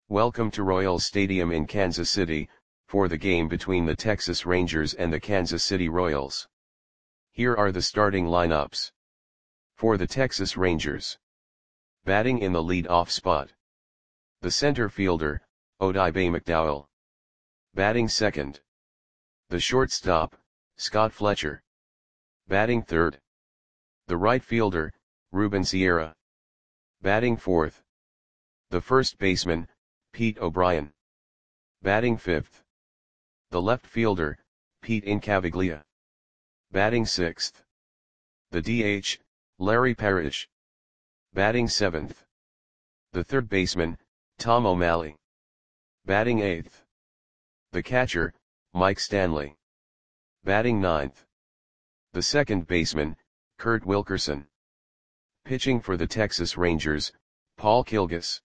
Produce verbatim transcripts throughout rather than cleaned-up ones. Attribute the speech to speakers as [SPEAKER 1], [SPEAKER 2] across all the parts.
[SPEAKER 1] Welcome to Royals Stadium in Kansas City, for the game between the Texas Rangers and the Kansas City Royals. Here are the starting lineups. For the Texas Rangers. Batting in the lead-off spot. The center fielder, Oddibe McDowell. Batting second. The shortstop, Scott Fletcher. Batting third. The right fielder, Ruben Sierra. Batting fourth. The first baseman, Pete O'Brien. Batting fifth. The left fielder, Pete Incaviglia. Batting sixth. The D H, Larry Parrish. Batting seventh. The third baseman, Tom O'Malley. Batting eighth. The catcher, Mike Stanley. Batting ninth. The second baseman, Kurt Wilkerson. Pitching for the Texas Rangers, Paul Kilgus.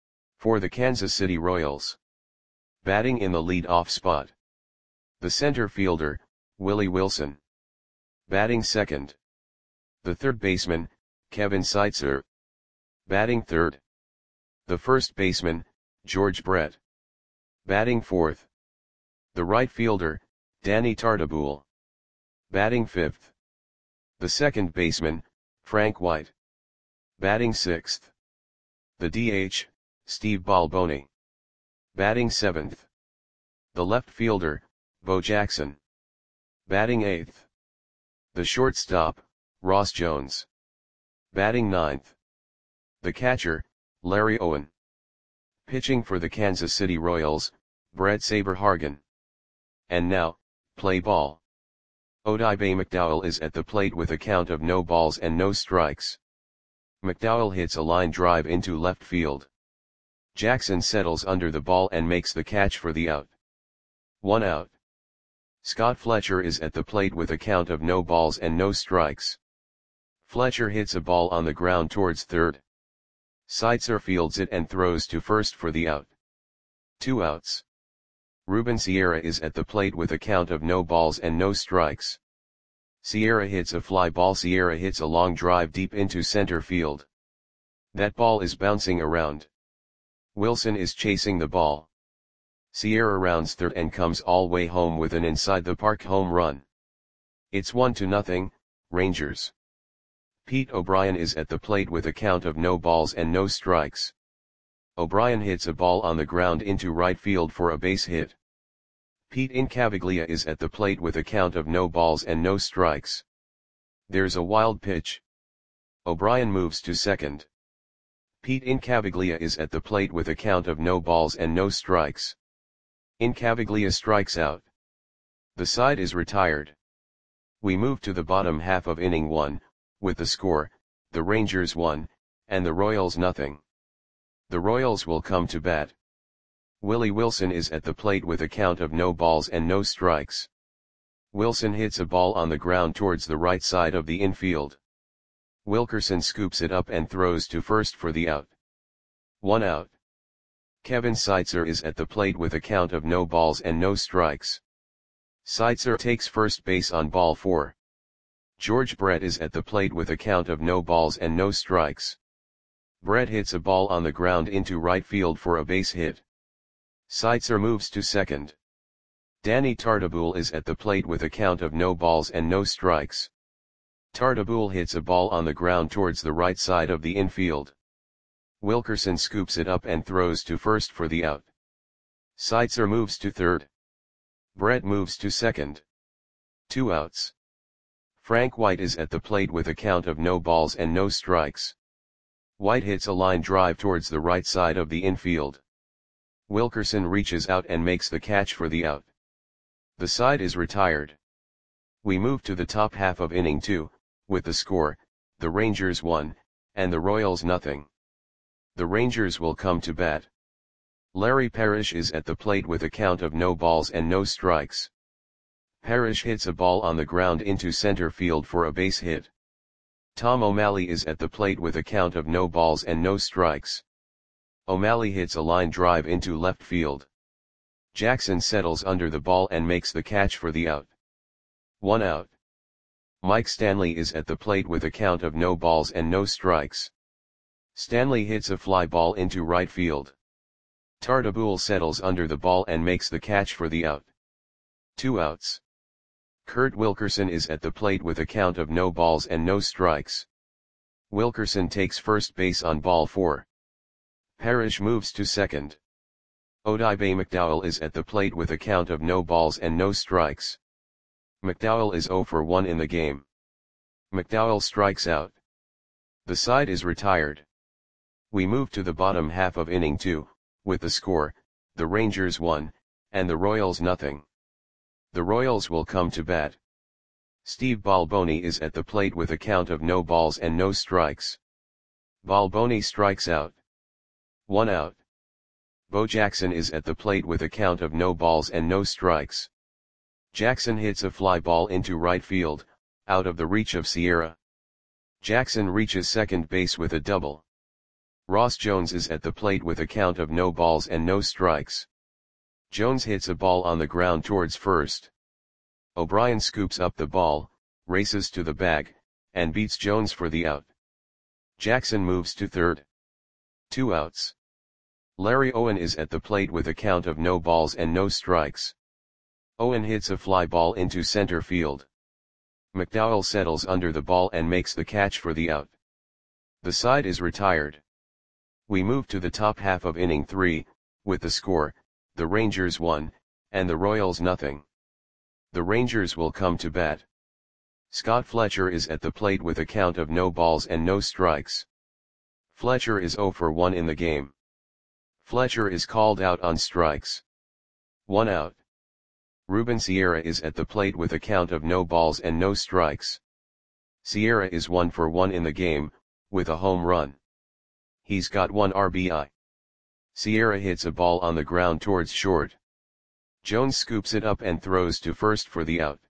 [SPEAKER 1] For the Kansas City Royals. Batting in the lead-off spot. The center fielder, Willie Wilson. Batting second. The third baseman, Kevin Seitzer. Batting third. The first baseman, George Brett. Batting fourth. The right fielder, Danny Tartabull. Batting fifth. The second baseman, Frank White. Batting sixth. The D H, Steve Balboni. Batting seventh. The left fielder, Bo Jackson. Batting eighth. The shortstop, Ross Jones. Batting ninth. The catcher, Larry Owen. Pitching for the Kansas City Royals, Brett Saberhagen. And now, play ball. Oddibe McDowell is at the plate with a count of no balls and no strikes. McDowell hits a line drive into left field. Jackson settles under the ball and makes the catch for the out. One out. Scott Fletcher is at the plate with a count of no balls and no strikes. Fletcher hits a ball on the ground towards third. Seitzer fields it and throws to first for the out. Two outs. Ruben Sierra is at the plate with a count of no balls and no strikes. Sierra hits a fly ball. Sierra hits a long drive deep into center field. That ball is bouncing around. Wilson is chasing the ball. Sierra rounds third and comes all way home with an inside the park home run. It's one to nothing, Rangers. Pete O'Brien is at the plate with a count of no balls and no strikes. O'Brien hits a ball on the ground into right field for a base hit. Pete Incaviglia is at the plate with a count of no balls and no strikes. There's a wild pitch. O'Brien moves to second. Pete Incaviglia is at the plate with a count of no balls and no strikes. Incaviglia strikes out. The side is retired. We move to the bottom half of inning one, with the score, the Rangers one, and the Royals nothing. The Royals will come to bat. Willie Wilson is at the plate with a count of no balls and no strikes. Wilson hits a ball on the ground towards the right side of the infield. Wilkerson scoops it up and throws to first for the out. One out. Kevin Seitzer is at the plate with a count of no balls and no strikes. Seitzer takes first base on ball four. George Brett is at the plate with a count of no balls and no strikes. Brett hits a ball on the ground into right field for a base hit. Seitzer moves to second. Danny Tartabull is at the plate with a count of no balls and no strikes. Tartabull hits a ball on the ground towards the right side of the infield. Wilkerson scoops it up and throws to first for the out. Seitzer moves to third. Brett moves to second. Two outs. Frank White is at the plate with a count of no balls and no strikes. White hits a line drive towards the right side of the infield. Wilkerson reaches out and makes the catch for the out. The side is retired. We move to the top half of inning two, with the score, the Rangers one, and the Royals nothing. The Rangers will come to bat. Larry Parrish is at the plate with a count of no balls and no strikes. Parrish hits a ball on the ground into center field for a base hit. Tom O'Malley is at the plate with a count of no balls and no strikes. O'Malley hits a line drive into left field. Jackson settles under the ball and makes the catch for the out. One out. Mike Stanley is at the plate with a count of no balls and no strikes. Stanley hits a fly ball into right field. Tartabull settles under the ball and makes the catch for the out. Two outs. Kurt Wilkerson is at the plate with a count of no balls and no strikes. Wilkerson takes first base on ball four. Parrish moves to second. Odibe McDowell is at the plate with a count of no balls and no strikes. McDowell is zero for one in the game. McDowell strikes out. The side is retired. We move to the bottom half of inning two, with the score, the Rangers one, and the Royals nothing. The Royals will come to bat. Steve Balboni is at the plate with a count of no balls and no strikes. Balboni strikes out. One out. Bo Jackson is at the plate with a count of no balls and no strikes. Jackson hits a fly ball into right field, out of the reach of Sierra. Jackson reaches second base with a double. Ross Jones is at the plate with a count of no balls and no strikes. Jones hits a ball on the ground towards first. O'Brien scoops up the ball, races to the bag, and beats Jones for the out. Jackson moves to third. Two outs. Larry Owen is at the plate with a count of no balls and no strikes. Owen hits a fly ball into center field. McDowell settles under the ball and makes the catch for the out. The side is retired. We move to the top half of inning three, with the score, the Rangers one, and the Royals nothing. The Rangers will come to bat. Scott Fletcher is at the plate with a count of no balls and no strikes. Fletcher is zero for one in the game. Fletcher is called out on strikes. One out. Ruben Sierra is at the plate with a count of no balls and no strikes. Sierra is one for one in the game, with a home run. He's got one R B I. Sierra hits a ball on the ground towards short. Jones scoops it up and throws to first for the out.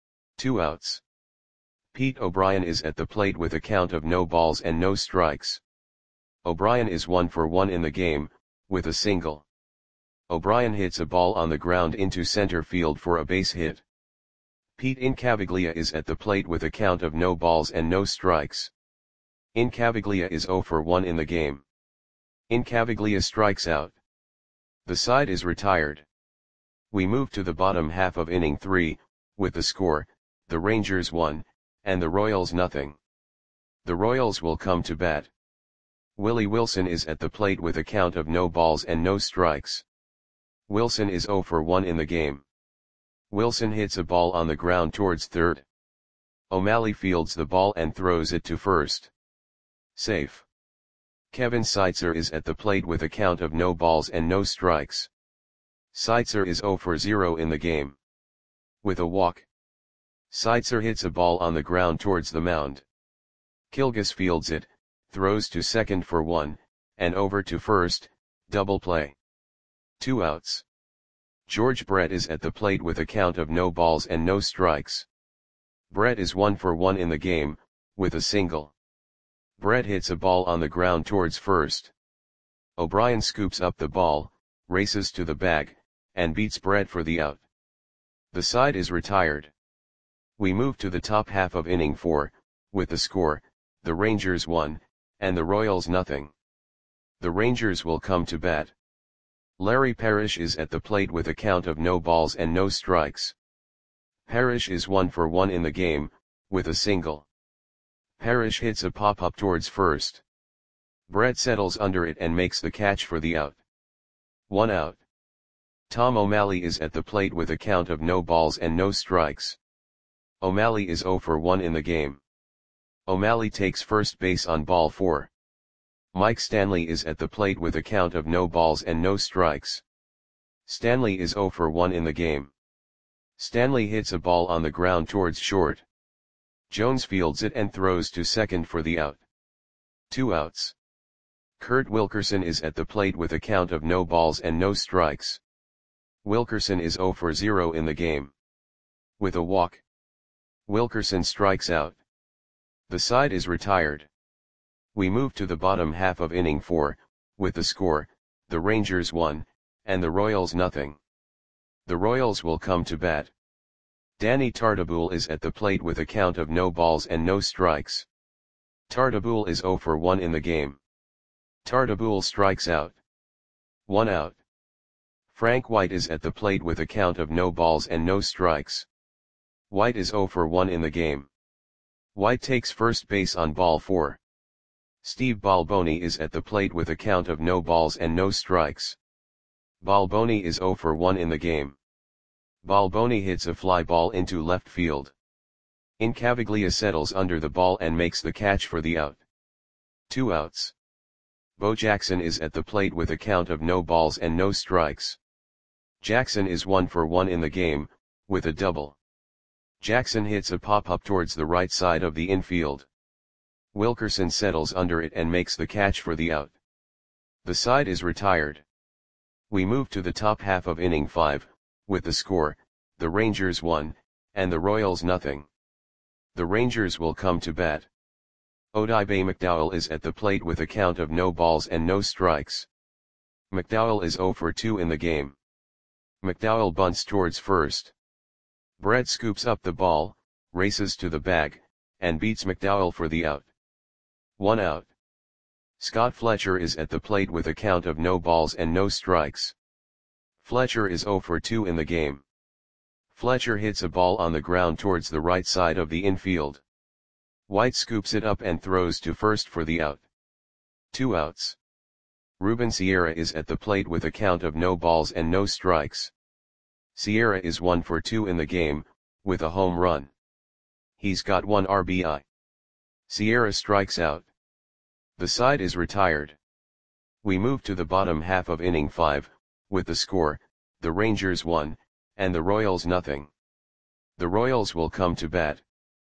[SPEAKER 1] Two outs. Pete O'Brien is at the plate with a count of no balls and no strikes. O'Brien is one for one in the game, with a single. O'Brien hits a ball on the ground into center field for a base hit. Pete Incaviglia is at the plate with a count of no balls and no strikes. Incaviglia is zero for one in the game. Incaviglia strikes out. The side is retired. We move to the bottom half of inning three, with the score, the Rangers one, and the Royals nothing. The Royals will come to bat. Willie Wilson is at the plate with a count of no balls and no strikes. Wilson is zero for one in the game. Wilson hits a ball on the ground towards third. O'Malley fields the ball and throws it to first. Safe. Kevin Seitzer is at the plate with a count of no balls and no strikes. Seitzer is zero for zero in the game. With a walk. Seitzer hits a ball on the ground towards the mound. Kilgus fields it, throws to second for one, and over to first, double play. Two outs. George Brett is at the plate with a count of no balls and no strikes. Brett is one for one in the game, with a single. Brett hits a ball on the ground towards first. O'Brien scoops up the ball, races to the bag, and beats Brett for the out. The side is retired. We move to the top half of inning four, with the score, the Rangers one, and the Royals nothing. The Rangers will come to bat. Larry Parrish is at the plate with a count of no balls and no strikes. Parrish is one for one in the game, with a single. Parrish hits a pop-up towards first. Brett settles under it and makes the catch for the out. One out. Tom O'Malley is at the plate with a count of no balls and no strikes. O'Malley is zero for one in the game. O'Malley takes first base on ball four. Mike Stanley is at the plate with a count of no balls and no strikes. Stanley is zero for one in the game. Stanley hits a ball on the ground towards short. Jones fields it and throws to second for the out. Two outs. Kurt Wilkerson is at the plate with a count of no balls and no strikes. Wilkerson is zero for zero in the game. With a walk. Wilkerson strikes out. The side is retired. We move to the bottom half of inning four, with the score, the Rangers one, and the Royals nothing. The Royals will come to bat. Danny Tartabull is at the plate with a count of no balls and no strikes. Tartabull is zero for one in the game. Tartabull strikes out. one out. Frank White is at the plate with a count of no balls and no strikes. White is zero for one in the game. White takes first base on ball four. Steve Balboni is at the plate with a count of no balls and no strikes. Balboni is zero for one in the game. Balboni hits a fly ball into left field. Incaviglia settles under the ball and makes the catch for the out. Two outs. Bo Jackson is at the plate with a count of no balls and no strikes. Jackson is one for one in the game, with a double. Jackson hits a pop-up towards the right side of the infield. Wilkerson settles under it and makes the catch for the out. The side is retired. We move to the top half of inning five, with the score, the Rangers one, and the Royals nothing. The Rangers will come to bat. Odibe McDowell is at the plate with a count of no balls and no strikes. McDowell is zero for two in the game. McDowell bunts towards first. Brett scoops up the ball, races to the bag, and beats McDowell for the out. One out. Scott Fletcher is at the plate with a count of no balls and no strikes. Fletcher is zero for two in the game. Fletcher hits a ball on the ground towards the right side of the infield. White scoops it up and throws to first for the out. Two outs. Ruben Sierra is at the plate with a count of no balls and no strikes. Sierra is one for two in the game, with a home run. He's got one R B I. Sierra strikes out. The side is retired. We move to the bottom half of inning five, with the score, the Rangers one, and the Royals nothing. The Royals will come to bat.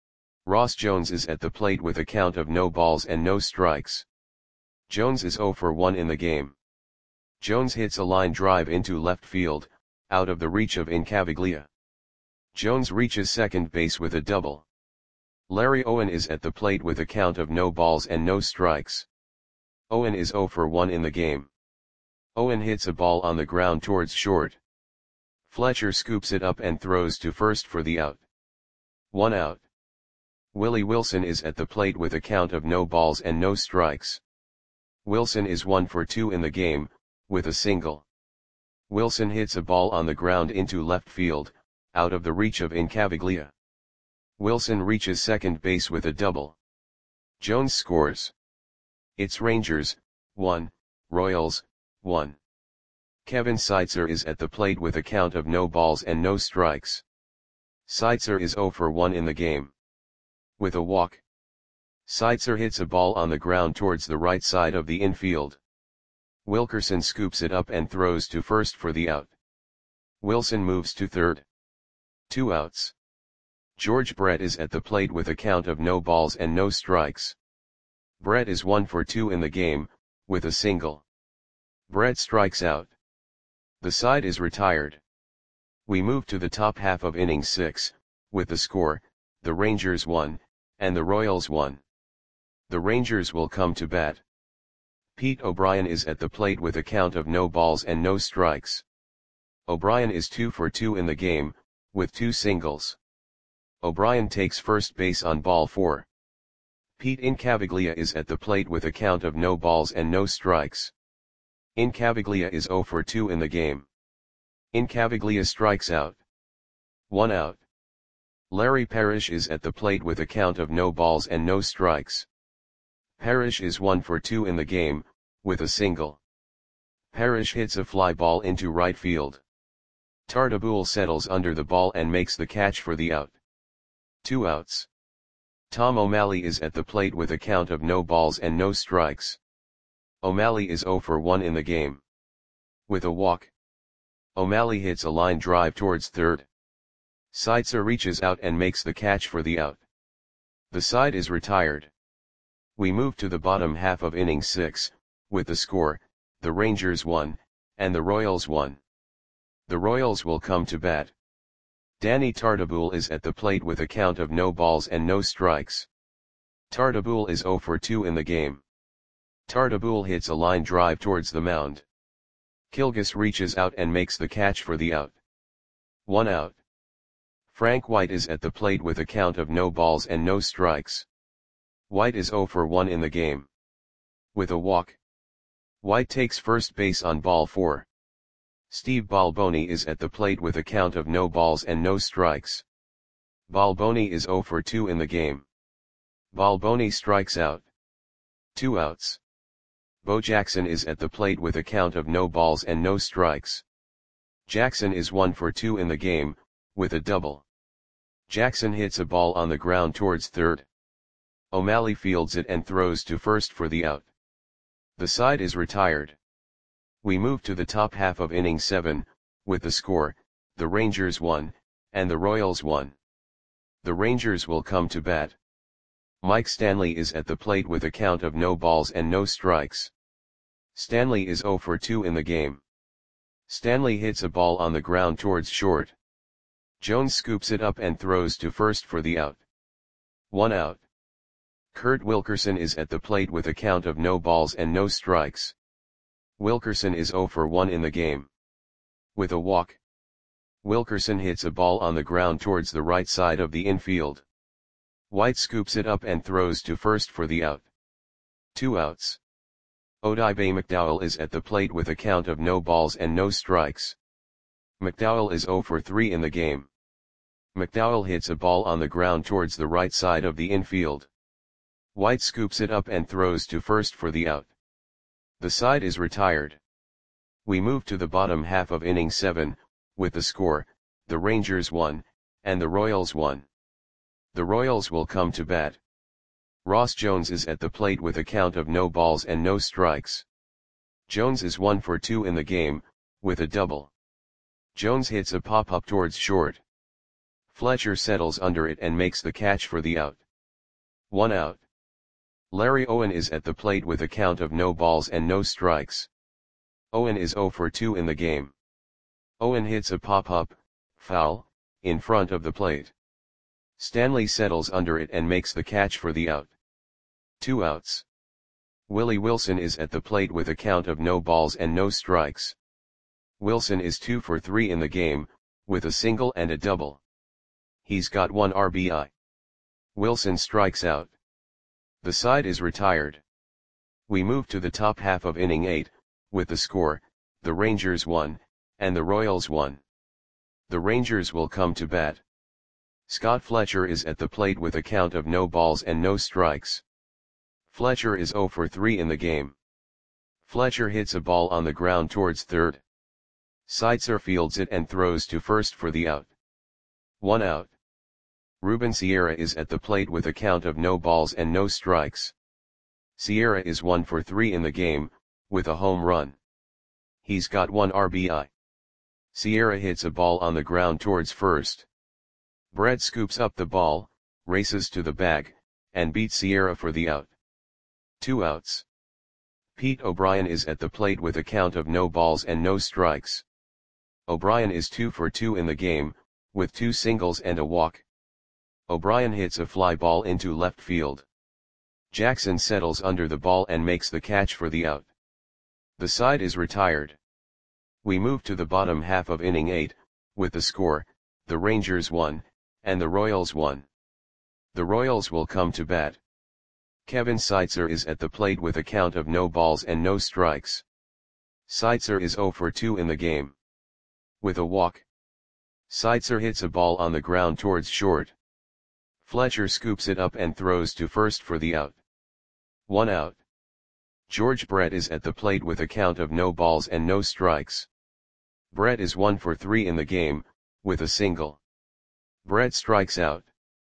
[SPEAKER 1] Ross Jones is at the plate with a count of no balls and no strikes. Jones is zero for one in the game. Jones hits a line drive into left field, out of the reach of Incaviglia. Jones reaches second base with a double. Larry Owen is at the plate with a count of no balls and no strikes. Owen is zero for one in the game. Owen hits a ball on the ground towards short. Fletcher scoops it up and throws to first for the out. One out. Willie Wilson is at the plate with a count of no balls and no strikes. Wilson is one for two in the game, with a single. Wilson hits a ball on the ground into left field, out of the reach of Incaviglia. Wilson reaches second base with a double. Jones scores. It's Rangers, one, Royals, one. Kevin Seitzer is at the plate with a count of no balls and no strikes. Seitzer is zero for one in the game. With a walk. Seitzer hits a ball on the ground towards the right side of the infield. Wilkerson scoops it up and throws to first for the out. Wilson moves to third. Two outs. George Brett is at the plate with a count of no balls and no strikes. Brett is one for two in the game, with a single. Brett strikes out. The side is retired. We move to the top half of inning six, with the score, the Rangers one, and the Royals one. The Rangers will come to bat. Pete O'Brien is at the plate with a count of no balls and no strikes. O'Brien is two for two in the game, with two singles. O'Brien takes first base on ball four. Pete Incaviglia is at the plate with a count of no balls and no strikes. Incaviglia is zero for two in the game. Incaviglia strikes out. One out. Larry Parrish is at the plate with a count of no balls and no strikes. Parrish is one for two in the game, with a single. Parrish hits a fly ball into right field. Tartabull settles under the ball and makes the catch for the out. Two outs. Tom O'Malley is at the plate with a count of no balls and no strikes. O'Malley is zero for one in the game. With a walk. O'Malley hits a line drive towards third. Seitzer reaches out and makes the catch for the out. The side is retired. We move to the bottom half of inning six, with the score, the Rangers one, and the Royals one. The Royals will come to bat. Danny Tartabull is at the plate with a count of no balls and no strikes. Tartabull is zero for two in the game. Tartabull hits a line drive towards the mound. Kilgus reaches out and makes the catch for the out. One out. Frank White is at the plate with a count of no balls and no strikes. White is zero for one in the game. With a walk. White takes first base on ball four. Steve Balboni is at the plate with a count of no balls and no strikes. Balboni is zero for two in the game. Balboni strikes out. Two outs. Bo Jackson is at the plate with a count of no balls and no strikes. Jackson is one for two in the game, with a double. Jackson hits a ball on the ground towards third. O'Malley fields it and throws to first for the out. The side is retired. We move to the top half of inning seven, with the score, the Rangers won, and the Royals won. The Rangers will come to bat. Mike Stanley is at the plate with a count of no balls and no strikes. Stanley is zero for two in the game. Stanley hits a ball on the ground towards short. Jones scoops it up and throws to first for the out. One out. Kurt Wilkerson is at the plate with a count of no balls and no strikes. Wilkerson is zero for one in the game. With a walk. Wilkerson hits a ball on the ground towards the right side of the infield. White scoops it up and throws to first for the out. Two outs. Odibe McDowell is at the plate with a count of no balls and no strikes. McDowell is zero for three in the game. McDowell hits a ball on the ground towards the right side of the infield. White scoops it up and throws to first for the out. The side is retired. We move to the bottom half of inning seven, with the score, the Rangers won, and the Royals won. The Royals will come to bat. Ross Jones is at the plate with a count of no balls and no strikes. Jones is one for two in the game, with a double. Jones hits a pop-up towards short. Fletcher settles under it and makes the catch for the out. One out. Larry Owen is at the plate with a count of no balls and no strikes. Owen is zero for two in the game. Owen hits a pop-up, foul, in front of the plate. Stanley settles under it and makes the catch for the out. Two outs. Willie Wilson is at the plate with a count of no balls and no strikes. Wilson is two for three in the game, with a single and a double. He's got one R B I. Wilson strikes out. The side is retired. We move to the top half of inning eight, with the score, the Rangers won, and the Royals won. The Rangers will come to bat. Scott Fletcher is at the plate with a count of no balls and no strikes. Fletcher is zero for three in the game. Fletcher hits a ball on the ground towards third. Seitzer fields it and throws to first for the out. One out. Ruben Sierra is at the plate with a count of no balls and no strikes. Sierra is one for three in the game, with a home run. He's got one R B I. Sierra hits a ball on the ground towards first. Brett scoops up the ball, races to the bag, and beats Sierra for the out. Two outs. Pete O'Brien is at the plate with a count of no balls and no strikes. O'Brien is two for two in the game, with two singles and a walk. O'Brien hits a fly ball into left field. Jackson settles under the ball and makes the catch for the out. The side is retired. We move to the bottom half of inning eight, with the score, the Rangers won, and the Royals won. The Royals will come to bat. Kevin Seitzer is at the plate with a count of no balls and no strikes. Seitzer is zero for two in the game. With a walk. Seitzer hits a ball on the ground towards short. Fletcher scoops it up and throws to first for the out. One out. George Brett is at the plate with a count of no balls and no strikes. Brett is one for three in the game, with a single. Brett strikes out.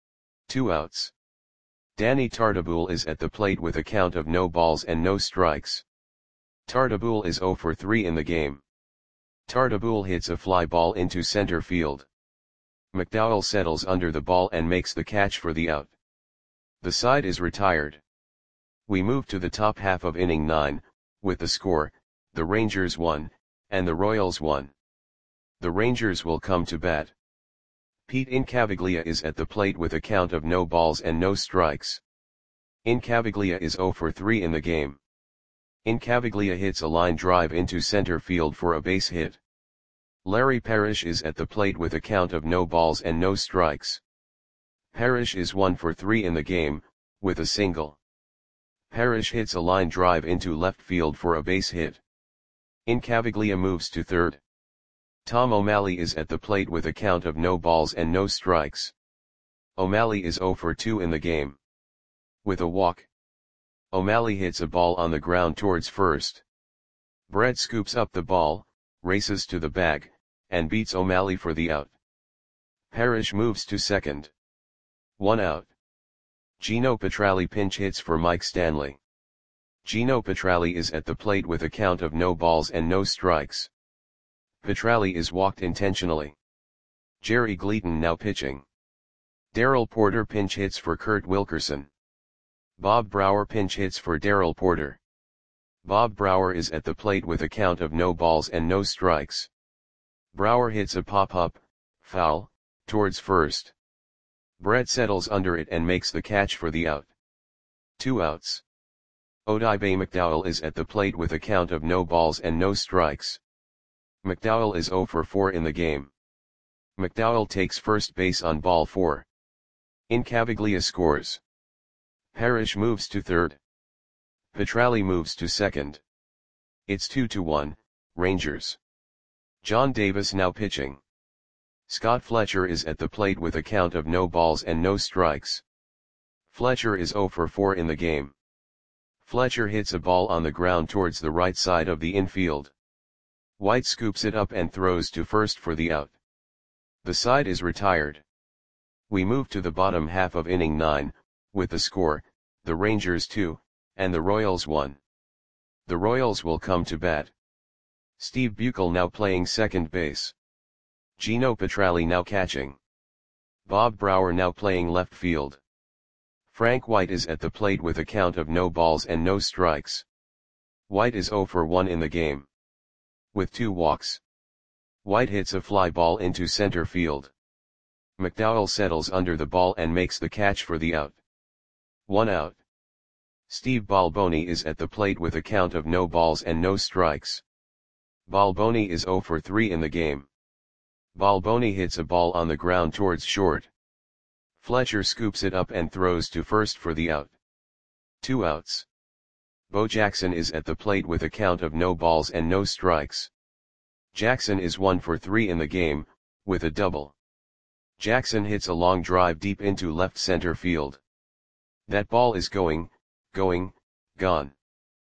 [SPEAKER 1] Two outs. Danny Tartabull is at the plate with a count of no balls and no strikes. Tartabull is zero for three in the game. Tartabull hits a fly ball into center field. McDowell settles under the ball and makes the catch for the out. The side is retired. We move to the top half of inning nine, with the score, the Rangers won, and the Royals won. The Rangers will come to bat. Pete Incaviglia is at the plate with a count of no balls and no strikes. Incaviglia is zero for three in the game. Incaviglia hits a line drive into center field for a base hit. Larry Parrish is at the plate with a count of no balls and no strikes. Parrish is one for three in the game, with a single. Parrish hits a line drive into left field for a base hit. Incaviglia moves to third. Tom O'Malley is at the plate with a count of no balls and no strikes. O'Malley is zero for two in the game. With a walk, O'Malley hits a ball on the ground towards first. Brett scoops up the ball, races to the bag, and beats O'Malley for the out. Parrish moves to second. One out. Gino Petralli pinch hits for Mike Stanley. Gino Petralli is at the plate with a count of no balls and no strikes. Petralli is walked intentionally. Jerry Gleaton now pitching. Darrell Porter pinch hits for Kurt Wilkerson. Bob Brower pinch hits for Darrell Porter. Bob Brower is at the plate with a count of no balls and no strikes. Brower hits a pop-up, foul, towards first. Brett settles under it and makes the catch for the out. Two outs. Odibe McDowell is at the plate with a count of no balls and no strikes. McDowell is zero for four in the game. McDowell takes first base on ball four. Incaviglia scores. Parrish moves to third. Petralli moves to second. It's two to one, Rangers. John Davis now pitching. Scott Fletcher is at the plate with a count of no balls and no strikes. Fletcher is zero for four in the game. Fletcher hits a ball on the ground towards the right side of the infield. White scoops it up and throws to first for the out. The side is retired. We move to the bottom half of inning nine, with the score, the Rangers two, and the Royals one. The Royals will come to bat. Steve Buechel now playing second base. Gino Petralli now catching. Bob Brower now playing left field. Frank White is at the plate with a count of no balls and no strikes. White is zero for one in the game. With two walks. White hits a fly ball into center field. McDowell settles under the ball and makes the catch for the out. One out. Steve Balboni is at the plate with a count of no balls and no strikes. Balboni is zero for three in the game. Balboni hits a ball on the ground towards short. Fletcher scoops it up and throws to first for the out. Two outs. Bo Jackson is at the plate with a count of no balls and no strikes. Jackson is one for three in the game, with a double. Jackson hits a long drive deep into left center field. That ball is going, going, gone.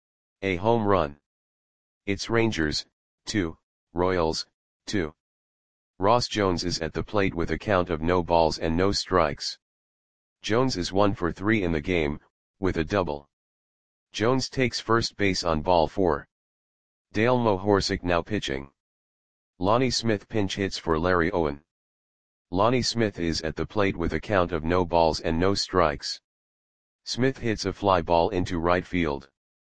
[SPEAKER 1] A home run. It's Rangers, two, Royals, two. Ross Jones is at the plate with a count of no balls and no strikes. Jones is one for three in the game, with a double. Jones takes first base on ball four. Dale Mohorsic now pitching. Lonnie Smith pinch hits for Larry Owen. Lonnie Smith is at the plate with a count of no balls and no strikes. Smith hits a fly ball into right field.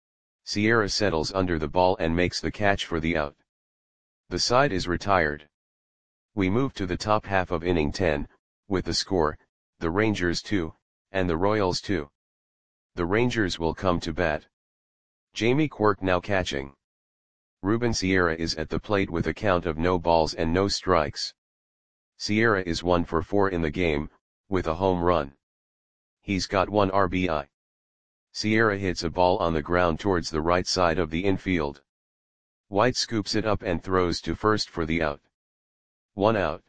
[SPEAKER 1] Sierra settles under the ball and makes the catch for the out. The side is retired. We move to the top half of inning ten, with the score, the Rangers two, and the Royals two. The Rangers will come to bat. Jamie Quirk now catching. Ruben Sierra is at the plate with a count of no balls and no strikes. Sierra is one for four in the game, with a home run. He's got one R B I. Sierra hits a ball on the ground towards the right side of the infield. White scoops it up and throws to first for the out. One out.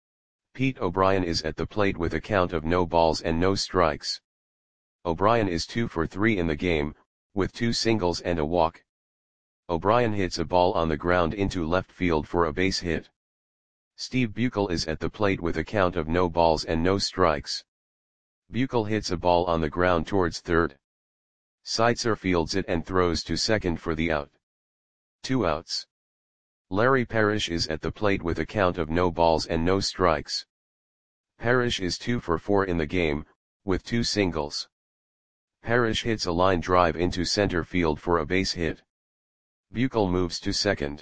[SPEAKER 1] Pete O'Brien is at the plate with a count of no balls and no strikes. O'Brien is two for three in the game, with two singles and a walk. O'Brien hits a ball on the ground into left field for a base hit. Steve Buechel is at the plate with a count of no balls and no strikes. Buechel hits a ball on the ground towards third. Seitzer fields it and throws to second for the out. Two outs. Larry Parrish is at the plate with a count of no balls and no strikes. Parrish is two for four in the game, with two singles. Parrish hits a line drive into center field for a base hit. Buechel moves to second.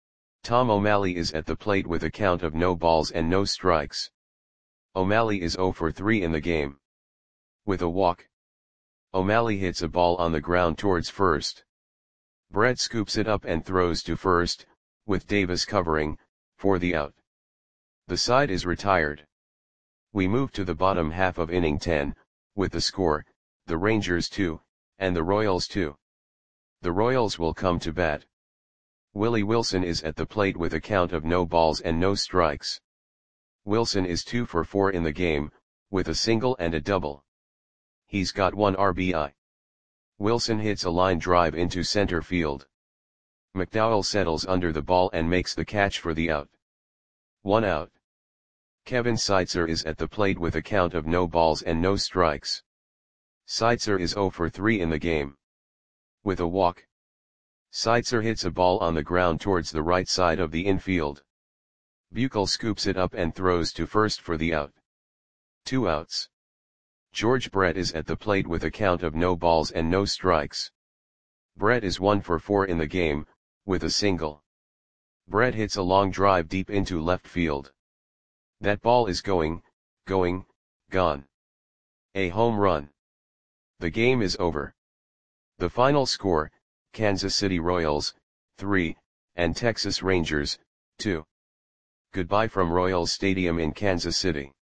[SPEAKER 1] Tom O'Malley is at the plate with a count of no balls and no strikes. O'Malley is zero for three in the game. With a walk. O'Malley hits a ball on the ground towards first. Brett scoops it up and throws to first, with Davis covering, for the out. The side is retired. We move to the bottom half of inning ten, with the score, the Rangers two, and the Royals too. The Royals will come to bat. Willie Wilson is at the plate with a count of no balls and no strikes. Wilson is two for four in the game, with a single and a double. He's got one R B I. Wilson hits a line drive into center field. McDowell settles under the ball and makes the catch for the out. One out. Kevin Seitzer is at the plate with a count of no balls and no strikes. Seitzer is zero for three in the game. With a walk. Seitzer hits a ball on the ground towards the right side of the infield. Buechel scoops it up and throws to first for the out. Two outs. George Brett is at the plate with a count of no balls and no strikes. Brett is one for four in the game, with a single. Brett hits a long drive deep into left field. That ball is going, going, gone. A home run. The game is over. The final score, Kansas City Royals, three, and Texas Rangers, two. Goodbye from Royals Stadium in Kansas City.